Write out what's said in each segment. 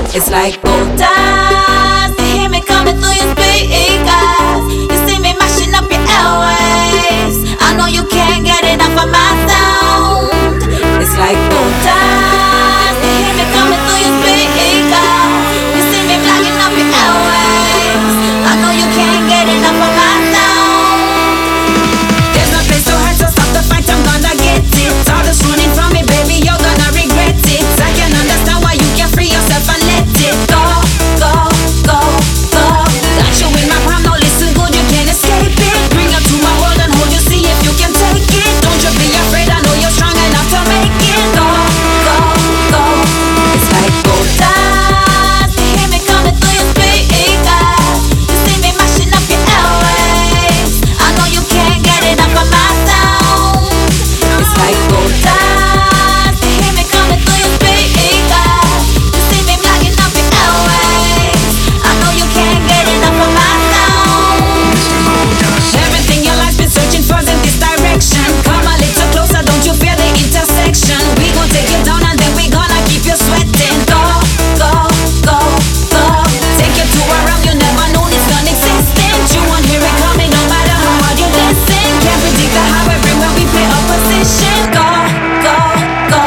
It's like gold dust. You hear me coming through your speakers. You see me mashing up your airways. I know you can't get enough of my sound. It's like gold dust. You hear me coming through your speakers. You see me flagging up your airways. I know you can't get enough of my sound. There's no place to hide, so stop the fight, I'm gonna get it. All this running from me, baby, you're gonna regret it. I can understand why you can't free yourself and let it go, go, go, go. Got you in my palm, now listen good, you can't escape it. Bring you to my world and hold you, see if you can take it. Don't you be afraid, I know you're strong enough to make it. Go, go, go. It's like gold dust. You hear me coming through your speakers. You see me mashing up your airways. I know you can't get enough of my sound. It's like gold dust. You hear me coming through your speakers. You see me flagging up your airways. I know you can't get enough of my sound. Everything your life's been searching for's in this direction. Come a little closer, don't you fear the intersection? We gon' take you down and then we gonna keep you sweating. Go, go, go, go. Take you to a realm you never known it's non-existent. You won't hear it coming no matter how hard you listen. Can't predict the how everywhere we play opposition. Go, go, go.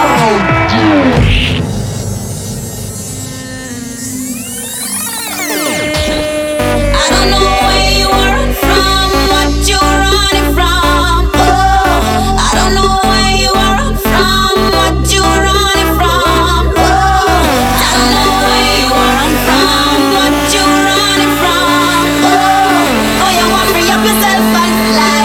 I don't know where you are from, what you're running from. Oh, I don't know where you are from, what you're running from. Oh, I don't know where you are from, what you're running from. Oh, you want to free up yourself and fly.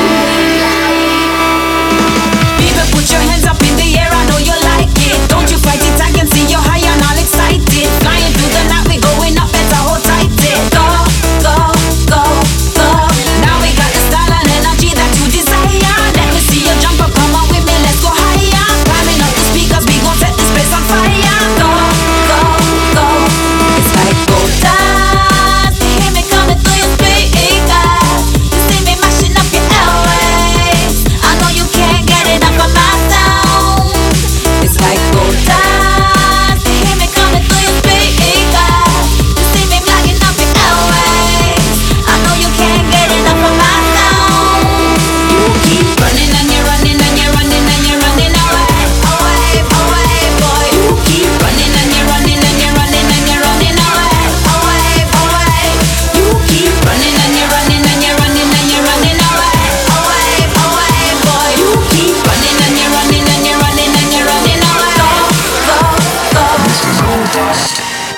People, put your hands up in the air, I know you like it. Don't you fight it, I can see you're high and all excited. Flying through the night, we going up, better hold tight. Go, go, go, go. Now we got the style and energy that you desire. Let me see you jump up, come on with me, let's go higher. Climbing up the speakers, we gon' set this place on fire. Go, go, go. It's like gold dust. You hear me coming through your speakers. You see me mashing up your airways. I know you can't get enough of my sound. It's like gold dust. You hear me coming through your speakers. You see me flagging up your airways. I know you can't get enough of my sound. You keep running and you're running and you're running and you're running away, away, away, boy. You keep running and you're running and you're running and you're running away, away, away. You keep running and you're running and you're running and you're running away, away, away, boy. You keep running and you're running and you're running and you're running away. Go, go, go. This is gold dust.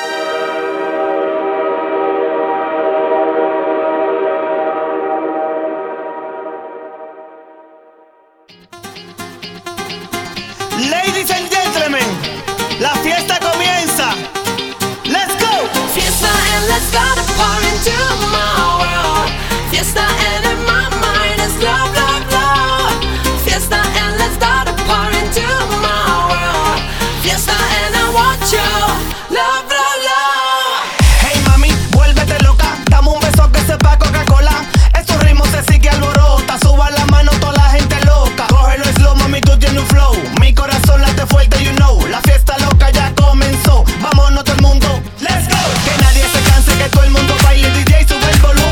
Ladies and gentlemen, la fiesta comienza. Let's go. Fiesta and let's start a party into my world. Fiesta and in my mind is love, love, love. Fiesta and let's start a party into my world. Fiesta and I want you, love, love, love. Hey mami, vuélvete loca. Dame un beso que sepa Coca-Cola. Estos ritmos se sigue alborota. Suba la mano toda la gente loca. Cógelo slow, mami, tú tienes un flow. Mi corazón late fuerte, you know. La fiesta loca ya comenzó. Vámonos todo el mundo. Let's go. Que nadie se canse, que todo el mundo baile. DJ sube el volumen.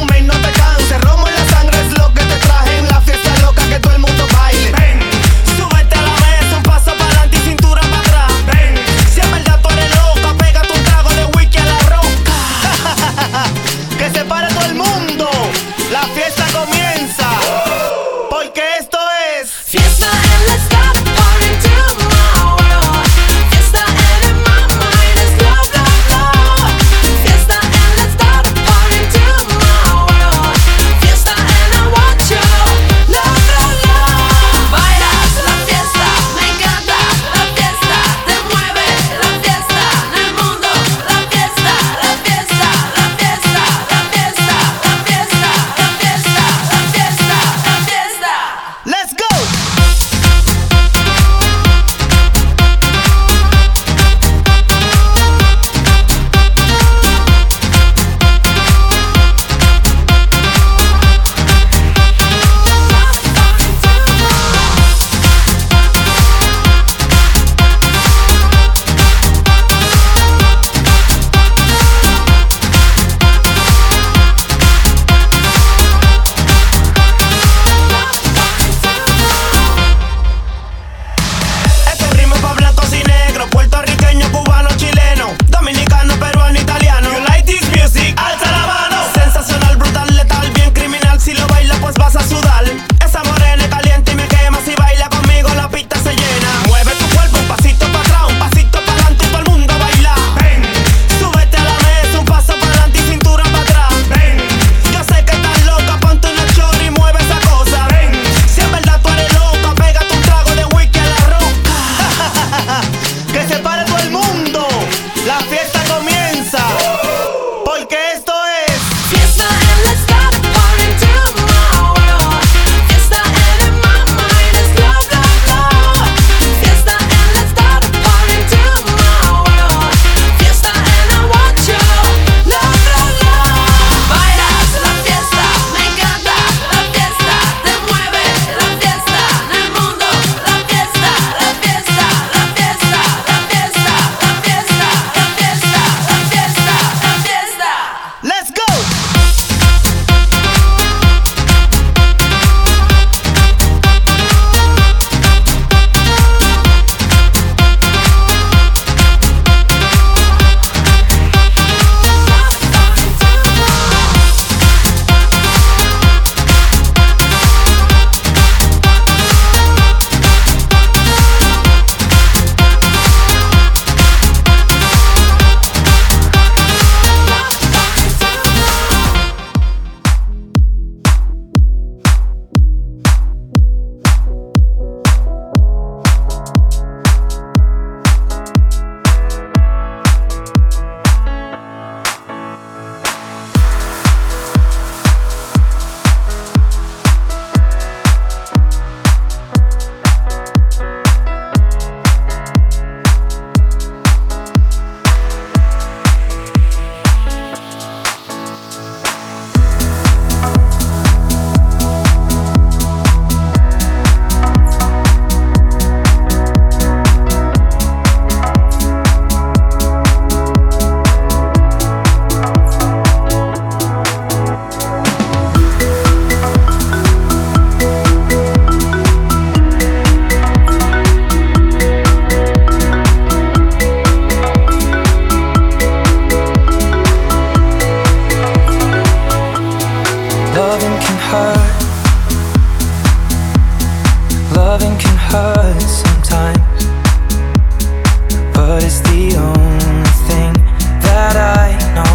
the only thing that I know.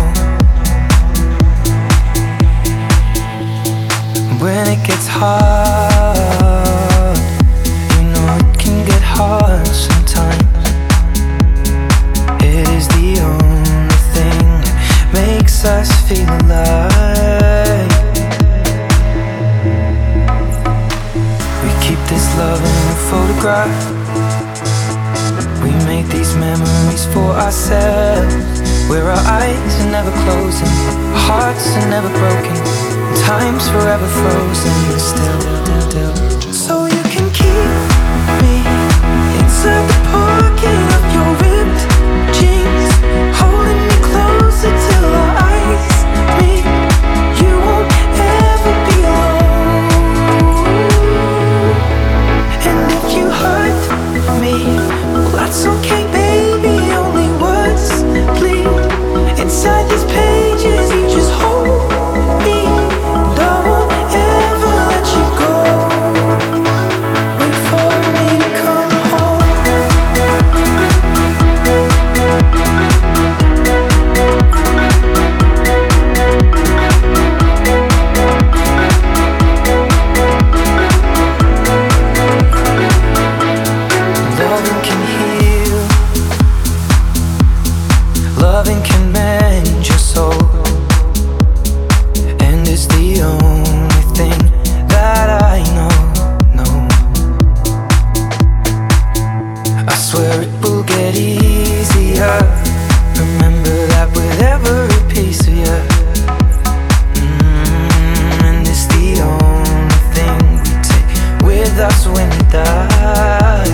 When it gets hard, you know it can get hard sometimes. It is the only thing that makes us feel alive. We keep this love in a photograph. We make these memories for ourselves, where our eyes are never closing, our hearts are never broken, and time's forever frozen still. So you can keep me inside the pocket of your ripped jeans, holding me closer till our eyes meet. You won't ever be alone. And if you hurt me, well, that's okay, baby. Only words bleed inside these pages. You just hold me, and I won't ever let you go. Wait for me to come home. Loving can heal, loving can mend your soul, and it's the only thing that I know. I swear it will get easier. Remember that with every piece of you. And it's the only thing we take with us when we die.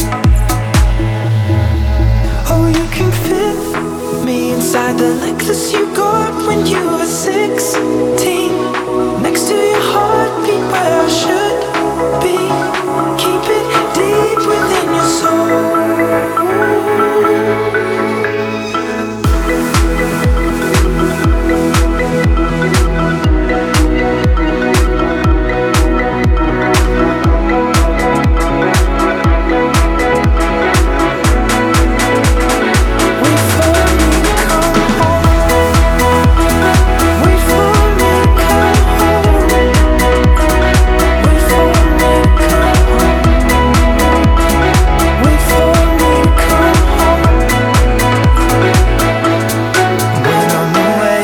Oh, you can fit me inside the necklace you got when you were 16, next to your heartbeat where I should be. Keep it deep within your soul. Wait for me to come home. Wait for me to come home. Wait for me to come home. Wait for me to come home. When I'm away,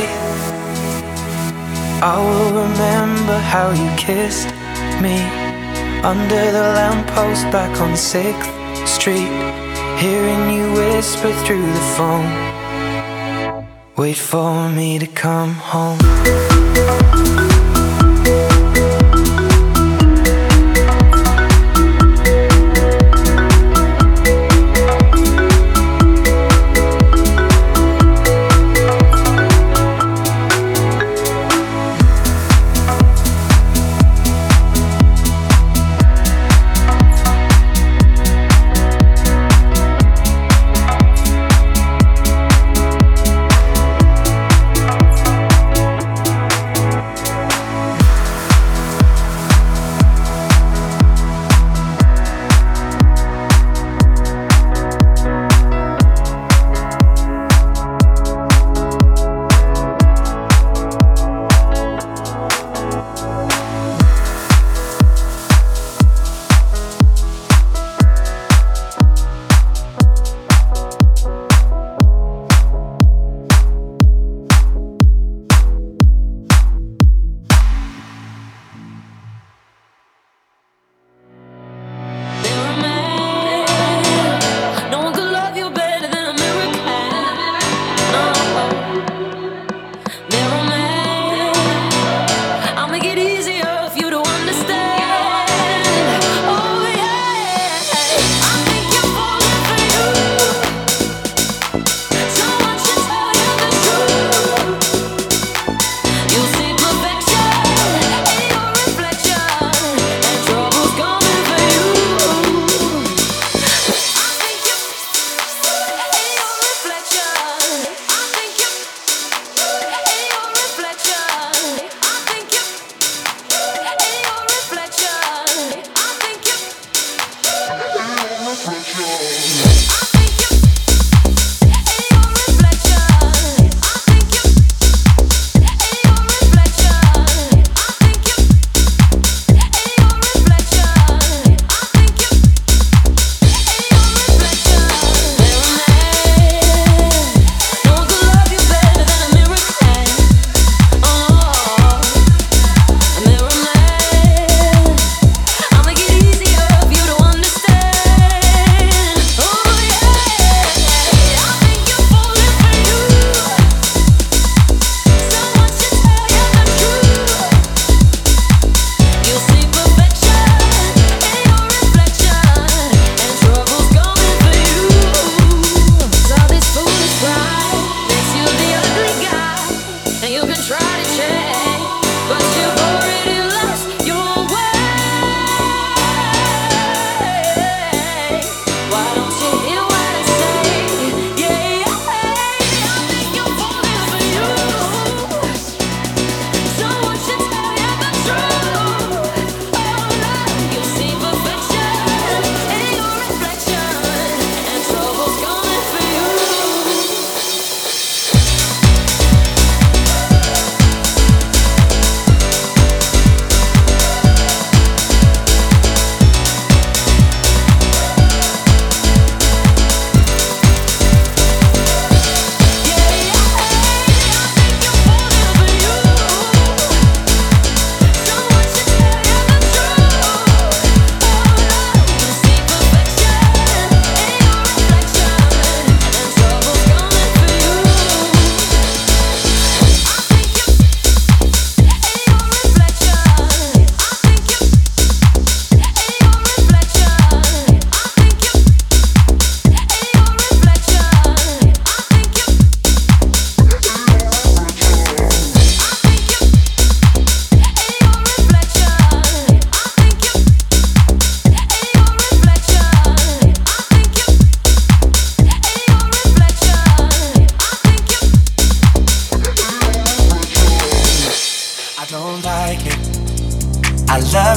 I will remember how you kissed me under the lamppost back on 6th Street, hearing you whisper through the phone. Wait for me to come home.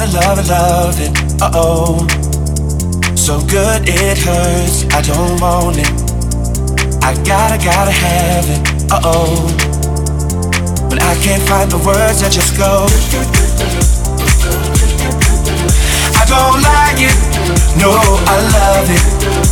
love it. Uh-oh. So good it hurts, I don't want it. I gotta have it. Uh-oh. But I can't find the words, I just go. I don't like it, no, I love it.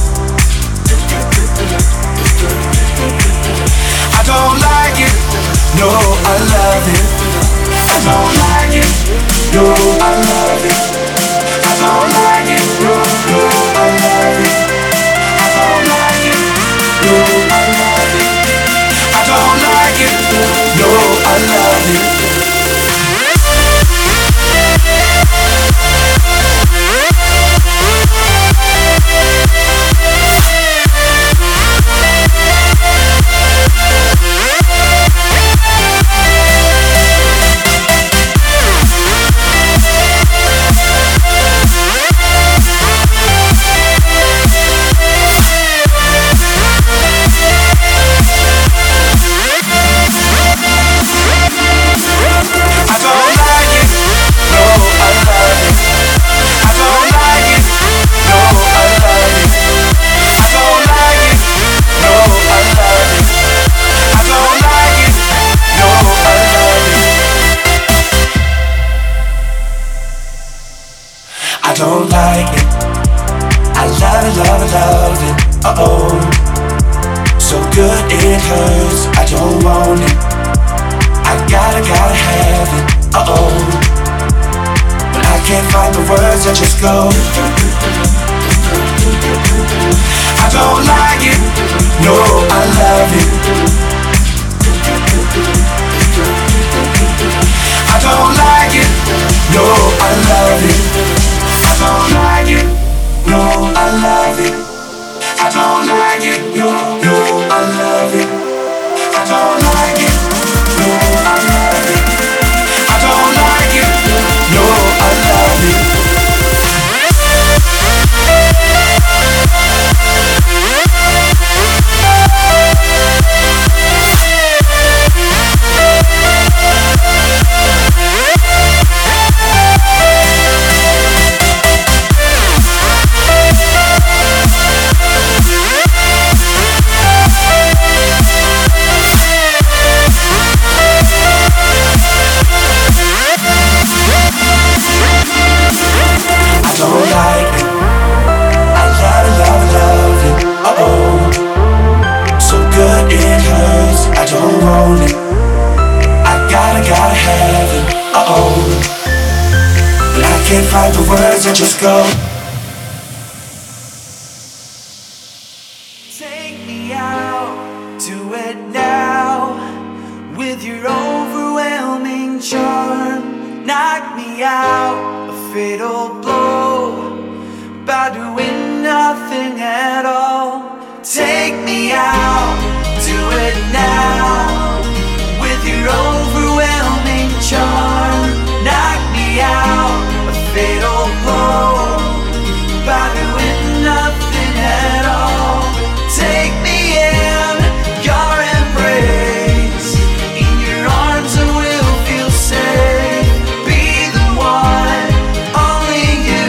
I don't like it, no, I love it. I don't like it, no, I love it. I don't like it, no, I love it. I don't like it, no, I love it. I don't like it, no, I love it. Don't like it. I love it. Uh-oh. So good it hurts. I don't want it. I gotta have it. Uh-oh. But I can't find the words, I just go. I don't like it. No, I love it. I don't like it. No, I love it. I don't like it, no, I love it. I don't like it, no, I love it. I don't like it, no, I love it. I don't like it, no, I love it. Can't find the words, I just go. Take me out, do it now. With your overwhelming charm, knock me out, a fatal blow, by doing nothing at all. Take me out, do it now. With your overwhelming charm, knock me out, fatal blow, by doing nothing at all. Take me in your embrace, in your arms I will feel safe. Be the one, only you.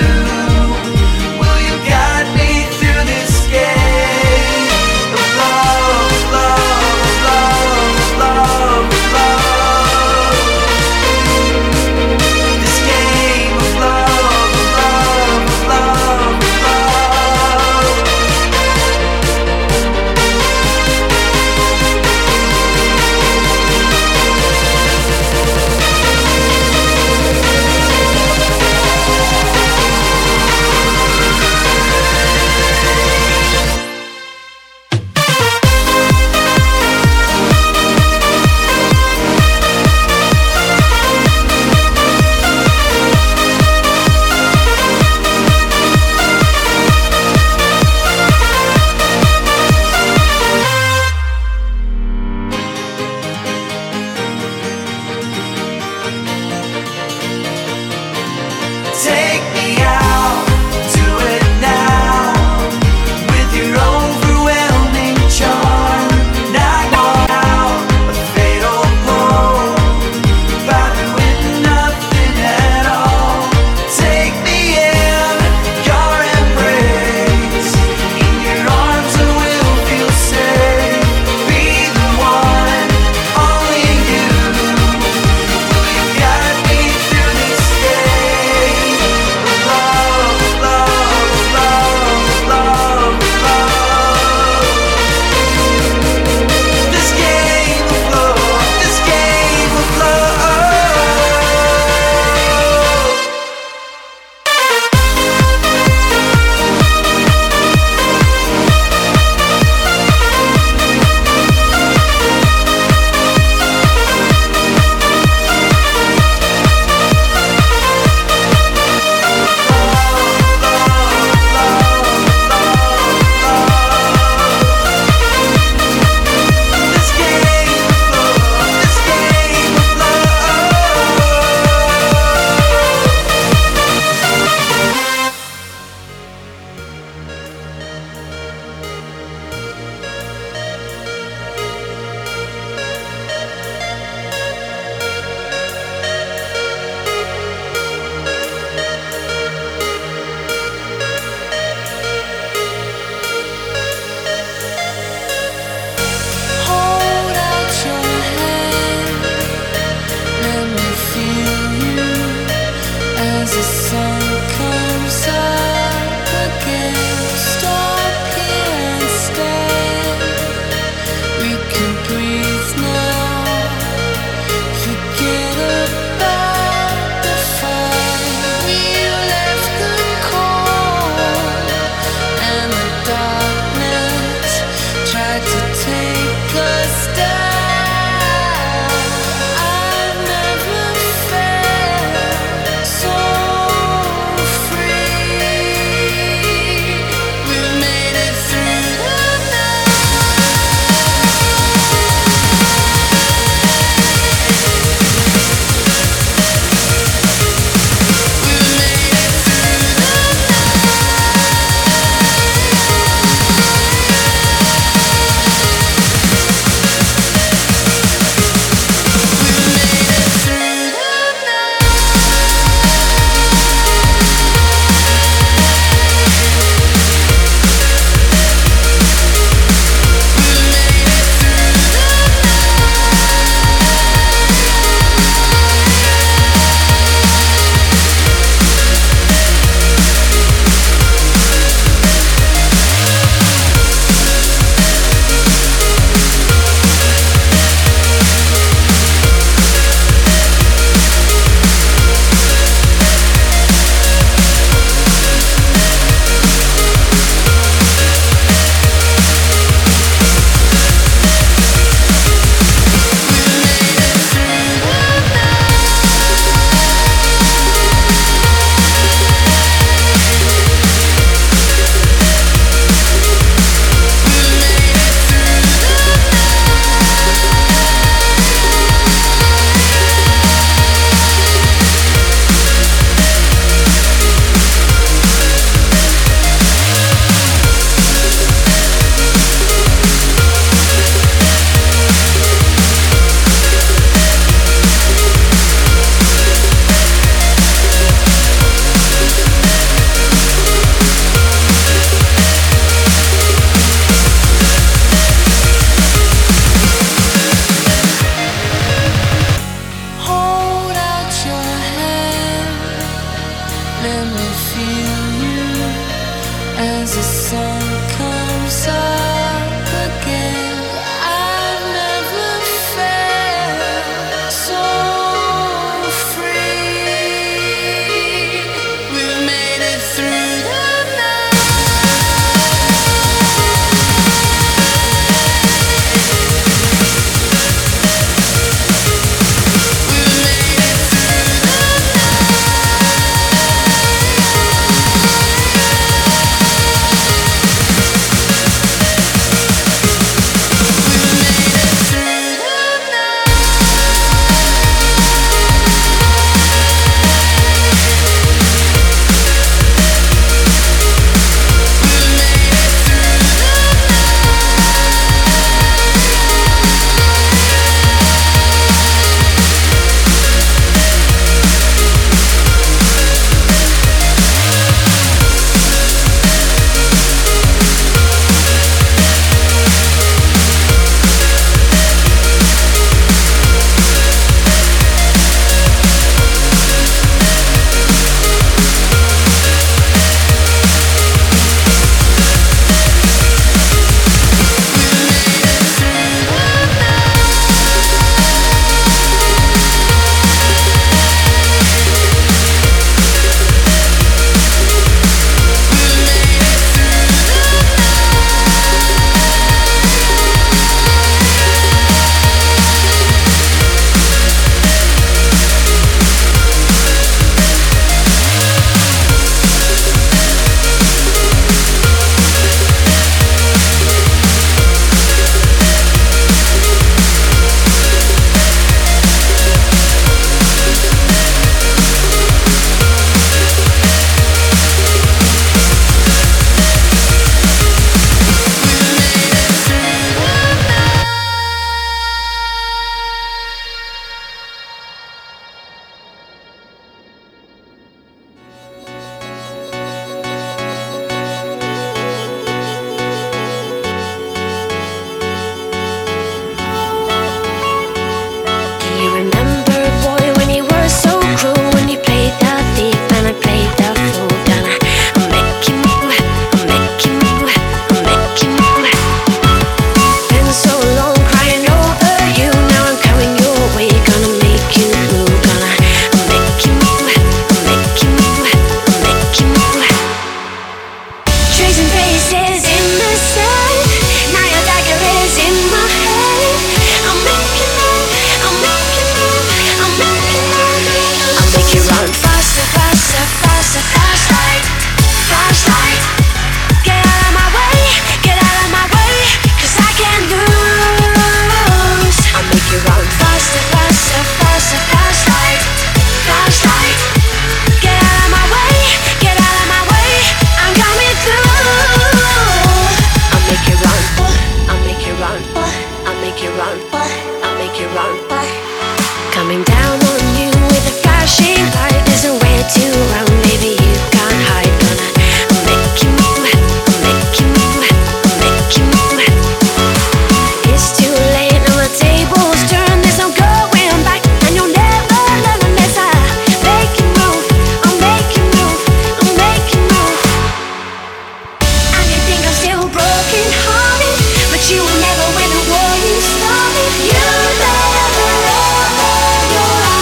run. What? I'll make you run. What? Coming down on you with a flashing light. There's nowhere to run, baby. You can't hide. Gonna make you move. I'll make you move. I'll make you move. It's too late, now the tables turn. There's no going back, and you'll never learn unless I make you move. I'll make you move. I'll make you move. And you think I'm still broken hearted, but you were never when the war you started. You never open your eyes.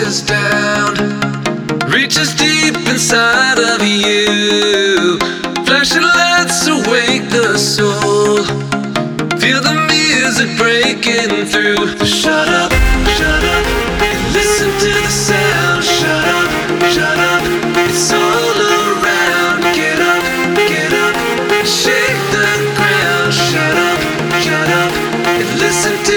forces down, reaches deep inside of you. Flashing lights awake the soul. Feel the music breaking through. Shut up, and listen to the sound. Shut up, it's all around. Get up, shake the ground. Shut up, and listen to